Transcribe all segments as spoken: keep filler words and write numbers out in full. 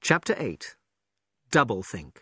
Chapter eight. Doublethink.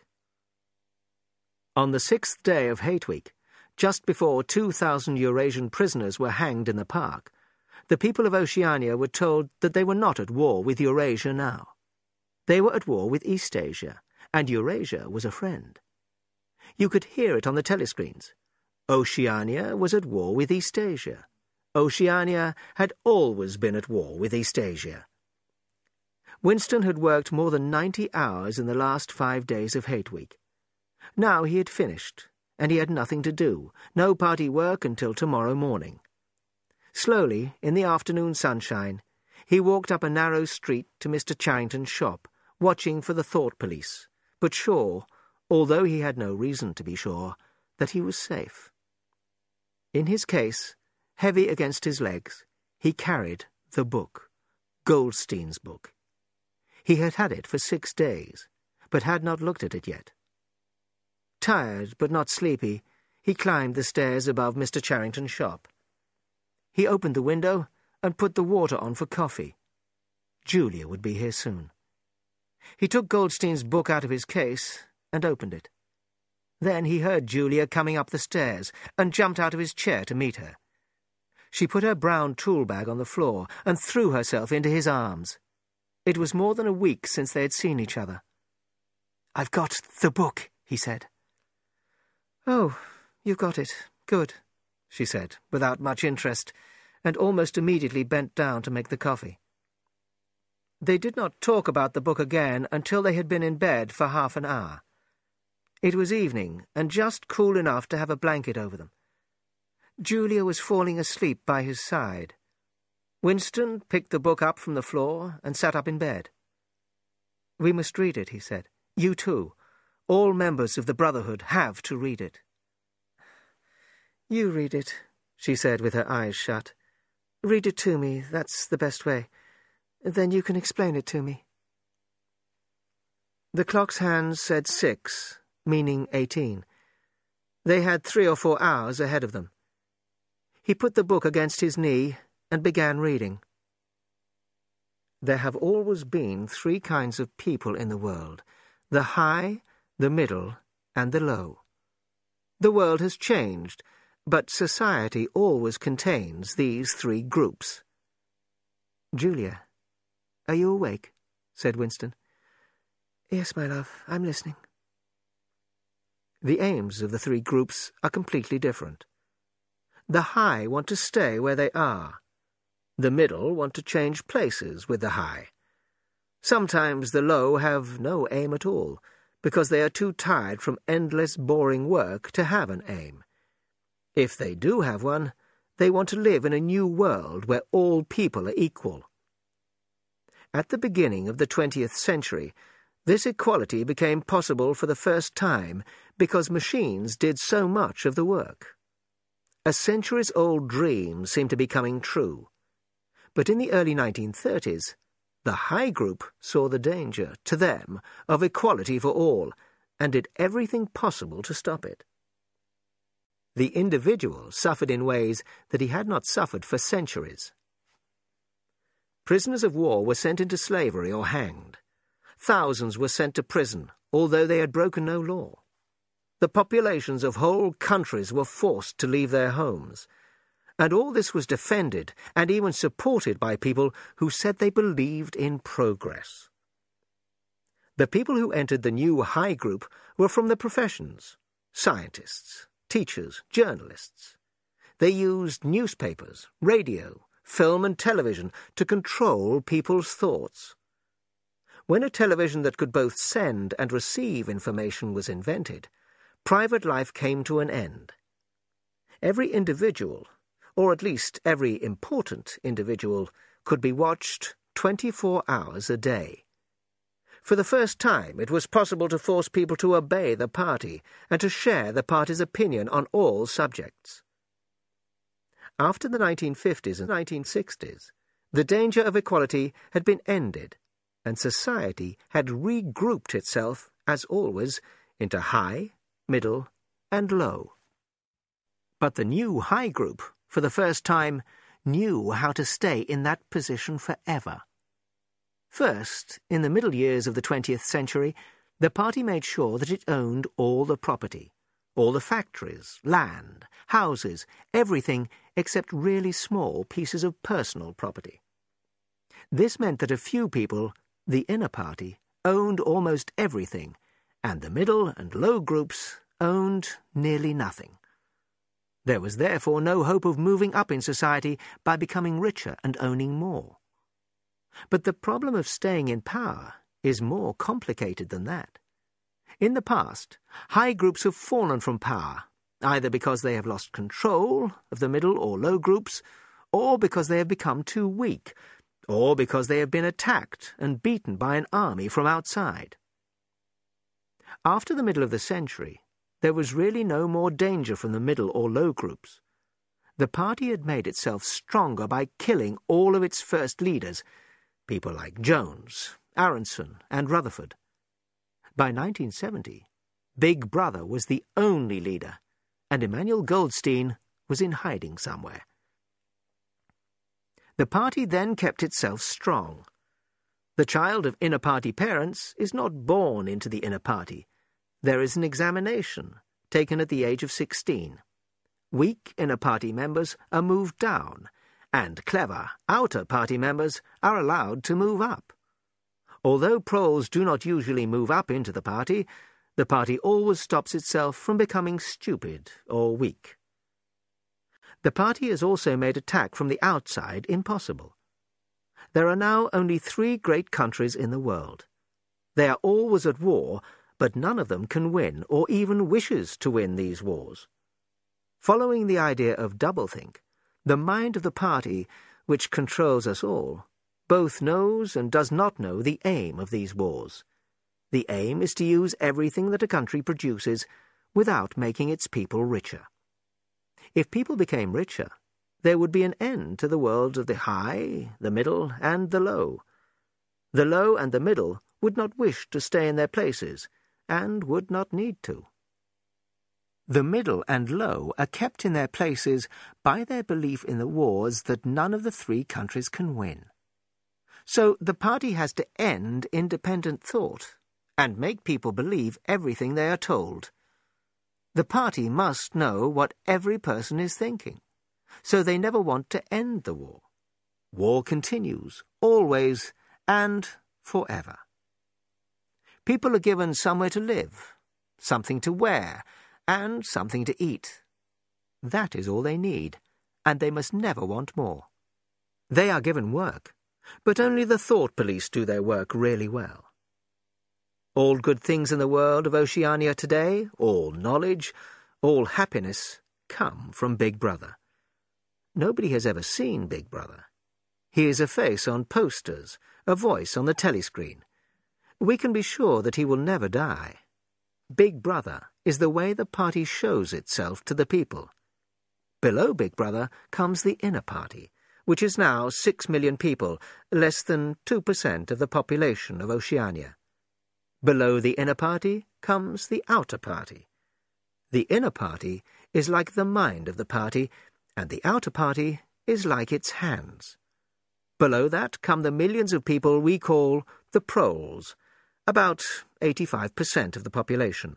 On the sixth day of Hate Week, just before two thousand Eurasian prisoners were hanged in the park, the people of Oceania were told that they were not at war with Eurasia now. They were at war with Eastasia, and Eurasia was a friend. You could hear it on the telescreens. Oceania was at war with Eastasia. Oceania had always been at war with Eastasia. Winston had worked more than ninety hours in the last five days of Hate Week. Now he had finished, and he had nothing to do, no party work until tomorrow morning. Slowly, in the afternoon sunshine, he walked up a narrow street to Mister Charrington's shop, watching for the thought police, but sure, although he had no reason to be sure, that he was safe. In his case, heavy against his legs, he carried the book, Goldstein's book. He had had it for six days, but had not looked at it yet. Tired, but not sleepy, he climbed the stairs above Mister Charrington's shop. He opened the window and put the water on for coffee. Julia would be here soon. He took Goldstein's book out of his case and opened it. Then he heard Julia coming up the stairs and jumped out of his chair to meet her. She put her brown tool bag on the floor and threw herself into his arms. It was more than a week since they had seen each other. "I've got the book," he said. "Oh, you've got it. Good," she said, without much interest, and almost immediately bent down to make the coffee. They did not talk about the book again until they had been in bed for half an hour. It was evening, and just cool enough to have a blanket over them. Julia was falling asleep by his side. Winston picked the book up from the floor and sat up in bed. "We must read it," he said. "You too. All members of the Brotherhood have to read it." "You read it," she said with her eyes shut. "Read it to me, that's the best way. Then you can explain it to me." The clock's hands said six, meaning eighteen. They had three or four hours ahead of them. He put the book against his knee and began reading. There have always been three kinds of people in the world: the high, the middle, and the low. The world has changed, but society always contains these three groups. "Julia, are you awake?" said Winston. "Yes, my love, I'm listening." The aims of the three groups are completely different. The high want to stay where they are. The middle want to change places with the high. Sometimes the low have no aim at all, because they are too tired from endless, boring work to have an aim. If they do have one, they want to live in a new world where all people are equal. At the beginning of the twentieth century, this equality became possible for the first time because machines did so much of the work. A centuries-old dream seemed to be coming true. But in the early nineteen thirties, the high group saw the danger, to them, of equality for all, and did everything possible to stop it. The individual suffered in ways that he had not suffered for centuries. Prisoners of war were sent into slavery or hanged. Thousands were sent to prison, although they had broken no law. The populations of whole countries were forced to leave their homes. And all this was defended and even supported by people who said they believed in progress. The people who entered the new high group were from the professions: scientists, teachers, journalists. They used newspapers, radio, film and television to control people's thoughts. When a television that could both send and receive information was invented, private life came to an end. Every individual, or at least every important individual, could be watched twenty-four hours a day. For the first time, it was possible to force people to obey the party and to share the party's opinion on all subjects. After the nineteen fifties and nineteen sixties, the danger of equality had been ended, and society had regrouped itself, as always, into high, middle, and low. But the new high group, for the first time, knew how to stay in that position forever. First, in the middle years of the twentieth century, the party made sure that it owned all the property, all the factories, land, houses, everything except really small pieces of personal property. This meant that a few people, the inner party, owned almost everything, and the middle and low groups owned nearly nothing. There was therefore no hope of moving up in society by becoming richer and owning more. But the problem of staying in power is more complicated than that. In the past, high groups have fallen from power, either because they have lost control of the middle or low groups, or because they have become too weak, or because they have been attacked and beaten by an army from outside. After the middle of the century, there was really no more danger from the middle or low groups. The party had made itself stronger by killing all of its first leaders, people like Jones, Aronson, and Rutherford. By nineteen seventy, Big Brother was the only leader, and Emmanuel Goldstein was in hiding somewhere. The party then kept itself strong. The child of inner party parents is not born into the inner party. There is an examination, taken at the age of sixteen. Weak inner party members are moved down, and clever outer party members are allowed to move up. Although proles do not usually move up into the party, the party always stops itself from becoming stupid or weak. The party has also made attack from the outside impossible. There are now only three great countries in the world. They are always at war, but none of them can win or even wishes to win these wars. Following the idea of doublethink, the mind of the party, which controls us all, both knows and does not know the aim of these wars. The aim is to use everything that a country produces without making its people richer. If people became richer, there would be an end to the world of the high, the middle, and the low. The low and the middle would not wish to stay in their places, and would not need to. The middle and low are kept in their places by their belief in the wars that none of the three countries can win. So the party has to end independent thought and make people believe everything they are told. The party must know what every person is thinking, so they never want to end the war. War continues, always and forever. People are given somewhere to live, something to wear, and something to eat. That is all they need, and they must never want more. They are given work, but only the thought police do their work really well. All good things in the world of Oceania today, all knowledge, all happiness, come from Big Brother. Nobody has ever seen Big Brother. He is a face on posters, a voice on the telescreen. We can be sure that he will never die. Big Brother is the way the party shows itself to the people. Below Big Brother comes the inner party, which is now six million people, less than two percent of the population of Oceania. Below the inner party comes the outer party. The inner party is like the mind of the party, and the outer party is like its hands. Below that come the millions of people we call the proles, about eighty-five percent of the population.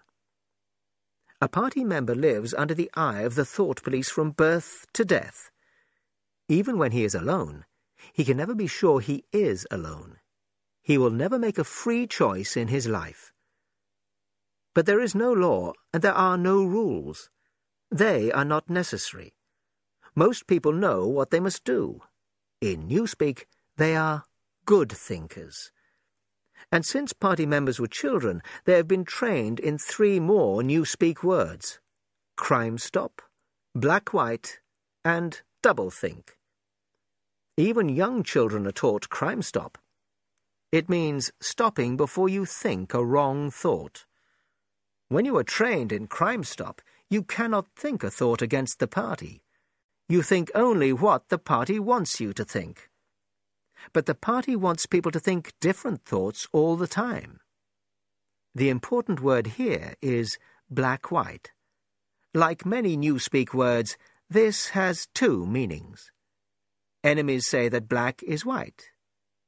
A party member lives under the eye of the thought police from birth to death. Even when he is alone, he can never be sure he is alone. He will never make a free choice in his life. But there is no law, and there are no rules. They are not necessary. Most people know what they must do. In Newspeak, they are good thinkers. And since party members were children, they have been trained in three more Newspeak words: crime stop, black-white, and doublethink. Even young children are taught crime stop. It means stopping before you think a wrong thought. When you are trained in crime stop, you cannot think a thought against the party. You think only what the party wants you to think. But the party wants people to think different thoughts all the time. The important word here is black-white. Like many Newspeak words, this has two meanings. Enemies say that black is white.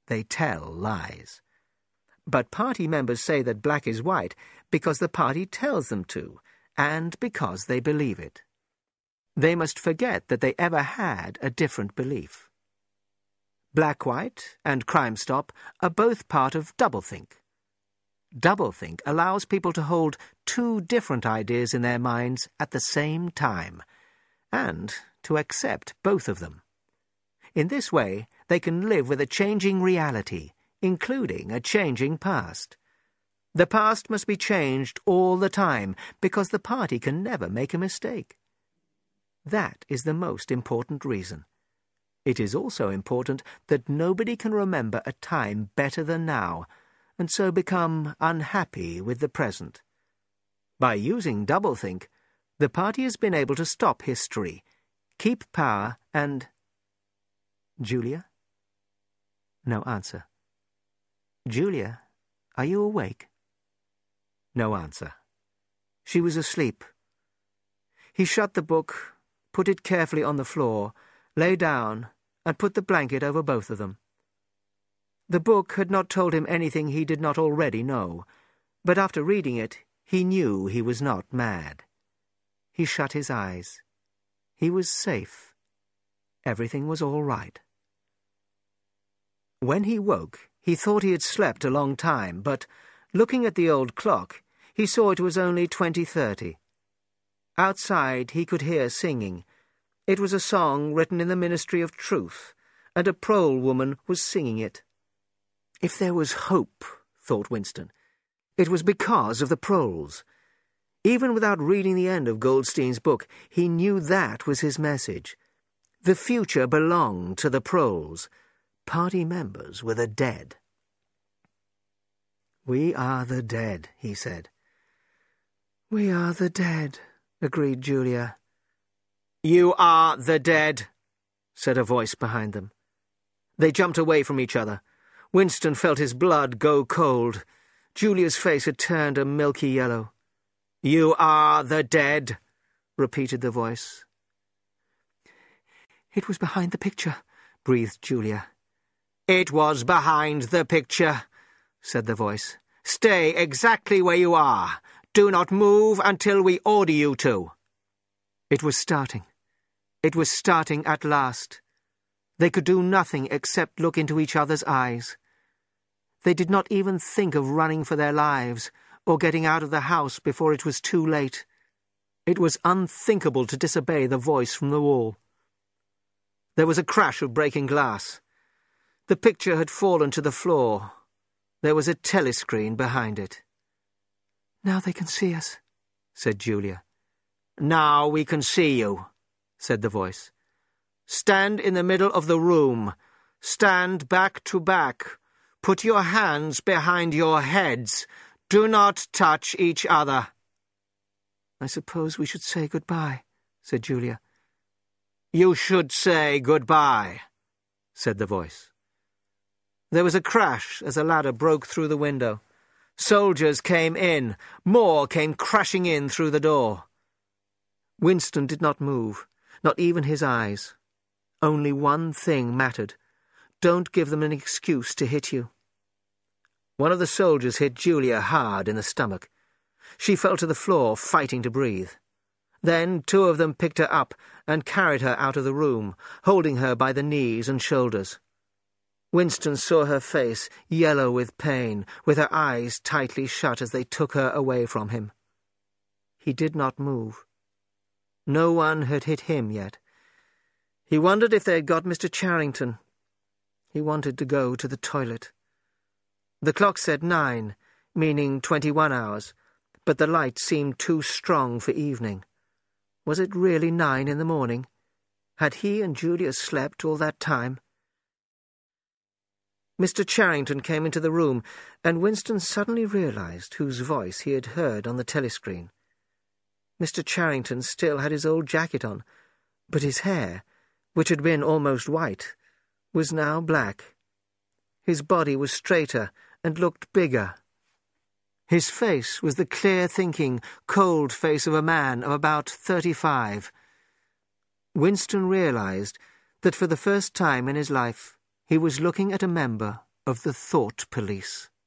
they tell lies. But party members say that black is white because the party tells them to, and because they believe it. They must forget that they ever had a different belief. Black-white and Crime Stop are both part of doublethink. Doublethink allows people to hold two different ideas in their minds at the same time, and to accept both of them. In this way, they can live with a changing reality, including a changing past. The past must be changed all the time, because the party can never make a mistake. That is the most important reason. It is also important that nobody can remember a time better than now, and so become unhappy with the present. By using doublethink, the party has been able to stop history, keep power, and... Julia? No answer. Julia, are you awake? No answer. She was asleep. He shut the book, put it carefully on the floor, lay down, and put the blanket over both of them. The book had not told him anything he did not already know, but after reading it, he knew he was not mad. He shut his eyes. He was safe. Everything was all right. When he woke, he thought he had slept a long time, but, looking at the old clock, he saw it was only twenty thirty. Outside he could hear singing. It was a song written in the Ministry of Truth, and a prole woman was singing it. If there was hope, thought Winston, it was because of the proles. Even without reading the end of Goldstein's book, he knew that was his message. The future belonged to the proles. Party members were the dead. "We are the dead," he said. "We are the dead," agreed Julia. "You are the dead," said a voice behind them. They jumped away from each other. Winston felt his blood go cold. Julia's face had turned a milky yellow. "You are the dead," repeated the voice. "It was behind the picture," breathed Julia. "It was behind the picture," said the voice. "Stay exactly where you are. Do not move until we order you to." It was starting. It was starting at last. They could do nothing except look into each other's eyes. They did not even think of running for their lives or getting out of the house before it was too late. It was unthinkable to disobey the voice from the wall. There was a crash of breaking glass. The picture had fallen to the floor. There was a telescreen behind it. "Now they can see us," said Julia. "Now we can see you," said the voice. "Stand in the middle of the room. Stand back to back. Put your hands behind your heads. Do not touch each other." "I suppose we should say goodbye," said Julia. "You should say goodbye," said the voice. There was a crash as a ladder broke through the window. Soldiers came in. More came crashing in through the door. Winston did not move, not even his eyes. Only one thing mattered. Don't give them an excuse to hit you. One of the soldiers hit Julia hard in the stomach. She fell to the floor, fighting to breathe. Then two of them picked her up and carried her out of the room, holding her by the knees and shoulders. Winston saw her face, yellow with pain, with her eyes tightly shut as they took her away from him. He did not move. No one had hit him yet. He wondered if they had got Mister Charrington. He wanted to go to the toilet. The clock said nine, meaning twenty-one hours, but the light seemed too strong for evening. Was it really nine in the morning? Had he and Julia slept all that time? Mister Charrington came into the room, and Winston suddenly realized whose voice he had heard on the telescreen. Mister Charrington still had his old jacket on, but his hair, which had been almost white, was now black. His body was straighter and looked bigger. His face was the clear-thinking, cold face of a man of about thirty-five. Winston realized that for the first time in his life he was looking at a member of the thought police.